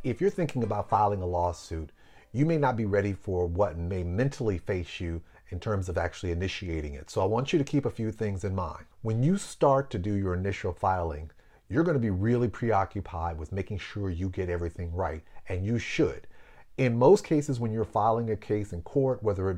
If you're thinking about filing a lawsuit, you may not be ready for what may mentally face you in terms of actually initiating it. So I want you to keep a few things in mind. When you start to do your initial filing, you're going to be really preoccupied with making sure you get everything right, and you should. In most cases, when you're filing a case in court, whether it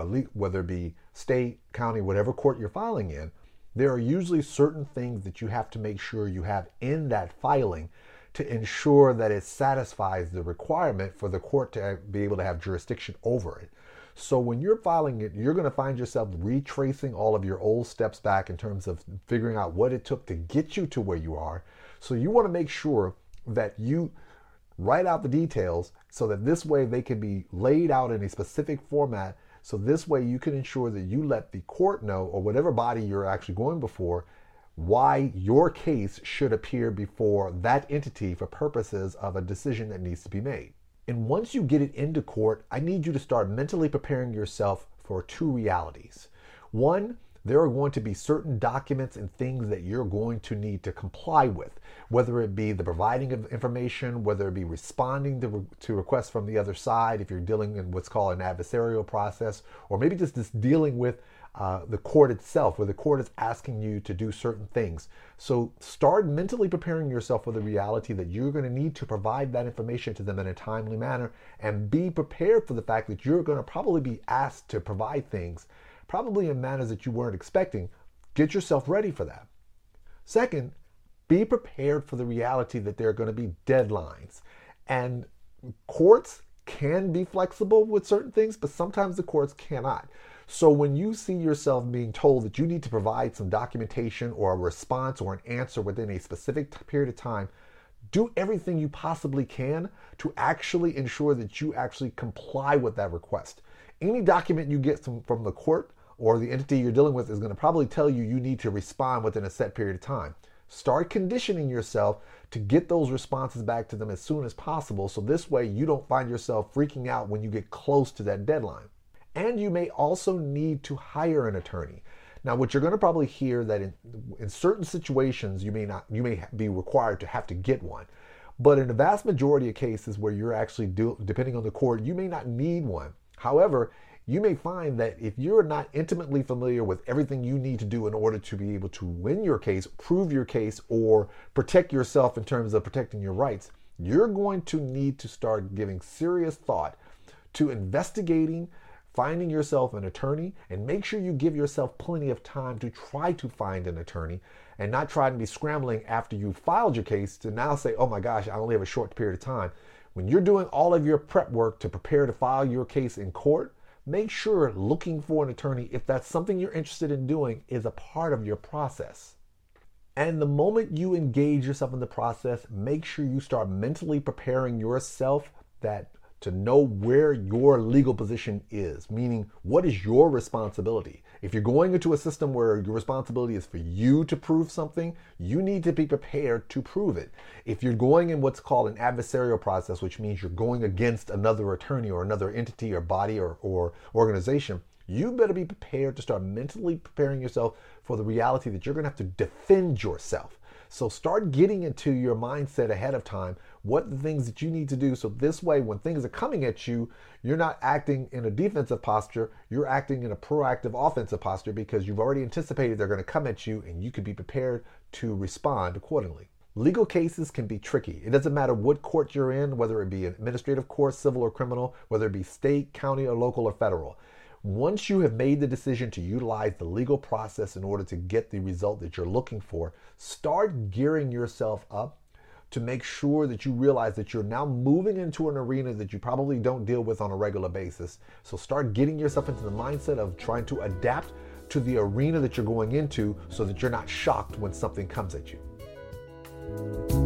be state, county, whatever court you're filing in, there are usually certain things that you have to make sure you have in that filing to ensure that it satisfies the requirement for the court to be able to have jurisdiction over it. So when you're filing it, you're going to find yourself retracing all of your old steps back in terms of figuring out what it took to get you to where you are. So you want to make sure that you write out the details so that this way they can be laid out in a specific format. So this way you can ensure that you let the court know, or whatever body you're actually going before, why your case should appear before that entity for purposes of a decision that needs to be made. And once you get it into court, I need you to start mentally preparing yourself for two realities. One, there are going to be certain documents and things that you're going to need to comply with, whether it be the providing of information, whether it be responding to requests from the other side if you're dealing in what's called an adversarial process, or maybe just dealing with the court itself, where the court is asking you to do certain things. So start mentally preparing yourself for the reality that you're going to need to provide that information to them in a timely manner, and be prepared for the fact that you're going to probably be asked to provide things, probably in manners that you weren't expecting. Get yourself ready for that. Second, be prepared for the reality that there are going to be deadlines. And courts can be flexible with certain things, but sometimes the courts cannot. So when you see yourself being told that you need to provide some documentation or a response or an answer within a specific period of time, do everything you possibly can to actually ensure that you actually comply with that request. Any document you get from the court or the entity you're dealing with is going to probably tell you you need to respond within a set period of time. Start conditioning yourself to get those responses back to them as soon as possible, so this way you don't find yourself freaking out when you get close to that deadline. And you may also need to hire an attorney. Now, what you're going to probably hear that in certain situations you may be required to have to get one, but in the vast majority of cases where you're actually depending on the court, you may not need one. However, you may find that if you're not intimately familiar with everything you need to do in order to be able to win your case, prove your case, or protect yourself in terms of protecting your rights, you're going to need to start giving serious thought to investigating, finding yourself an attorney, and make sure you give yourself plenty of time to try to find an attorney, and not try to be scrambling after you filed your case to now say, oh my gosh, I only have a short period of time. When you're doing all of your prep work to prepare to file your case in court, make sure looking for an attorney, if that's something you're interested in doing, is a part of your process. And the moment you engage yourself in the process, make sure you start mentally preparing yourself to know where your legal position is, meaning what is your responsibility. If you're going into a system where your responsibility is for you to prove something, you need to be prepared to prove it. If you're going in what's called an adversarial process, which means you're going against another attorney or another entity or body or organization, you better be prepared to start mentally preparing yourself for the reality that you're going to have to defend yourself. So start getting into your mindset ahead of time, what the things that you need to do, so this way when things are coming at you, you're not acting in a defensive posture, you're acting in a proactive offensive posture, because you've already anticipated they're going to come at you and you can be prepared to respond accordingly. Legal cases can be tricky. It doesn't matter what court you're in, whether it be an administrative court, civil or criminal, whether it be state, county, or local or federal. Once you have made the decision to utilize the legal process in order to get the result that you're looking for, start gearing yourself up to make sure that you realize that you're now moving into an arena that you probably don't deal with on a regular basis. So start getting yourself into the mindset of trying to adapt to the arena that you're going into so that you're not shocked when something comes at you.